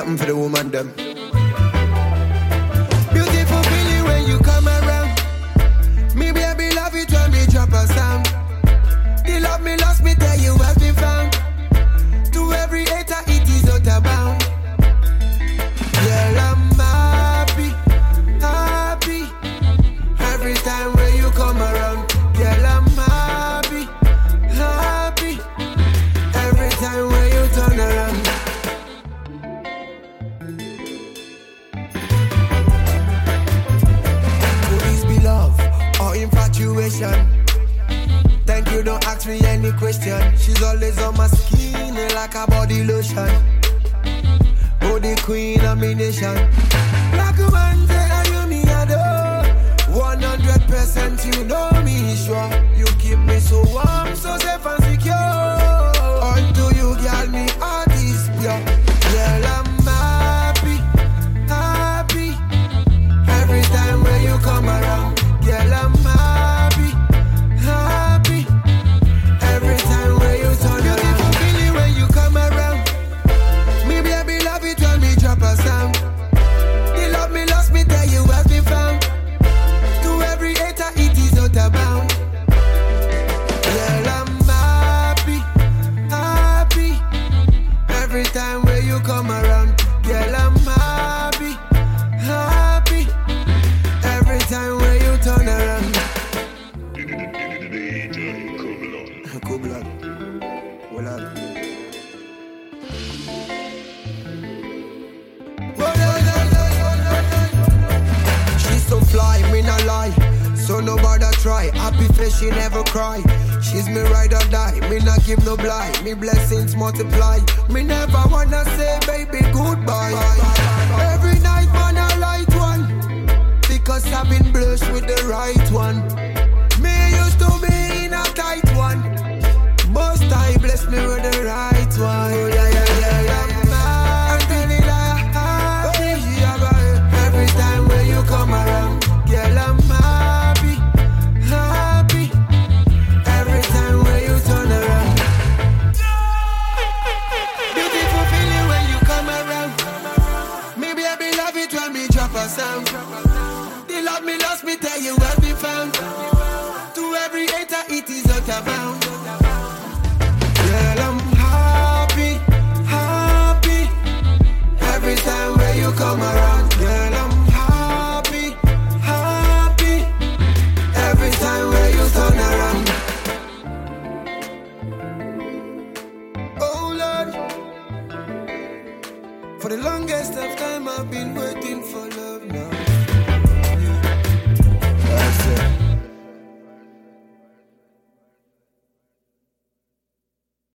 something for the woman them. Beautiful feeling when you come around. Me baby love it when me drop a sound. The love me lost me tell you has been found. To every hater it is out of bound. Girl, I'm happy, happy. Every time when you come around. Girl, I'm happy, happy. Every time when you turn around. Could this be love or infatuation? Thank you, don't ask me any question. She's always on my skin like a body lotion. Oh, the queen of me nation. Black woman say you me adore. 100% you know me sure. You keep me so warm, so safe and secure. Unto you, girl, me heart is pure. Girl, I'm happy, happy. Every time when you come around. Girl, I'm happy, happy. Every time when you turn around. Beautiful feeling when you come around. Me baby love it when me drop a sound. The love me lost me tell you has been found. To every hater it is out of bound. Girl, I'm happy, happy. Every time when you come around. Girl, I'm happy, happy. Every time when you turn around. Cool blood. Well, she's so fly, me not lie. So nobody try. Happy face, she never cry. She's me ride or die. Me not give no blind. Me blessings multiply. Me never wanna say baby goodbye. Every night man I light one. Because I've been blessed with the right one. Me used to be in a tight one. Most I bless me with the right one. Oh, yeah, yeah, yeah, yeah. I'm feeling like happy. Every time when you come around. Girl, I'm happy, happy. Every time when you turn around. Beautiful feeling when you come around. Me baby love it when me drop a sound. The love me lost me tell you has been found. To every hater it is out of bound. Girl, I'm happy, happy. Every time when you come around. Girl, I'm happy, happy. Every time when you turn around. Oh Lord, for the longest of time I've been waiting for love now.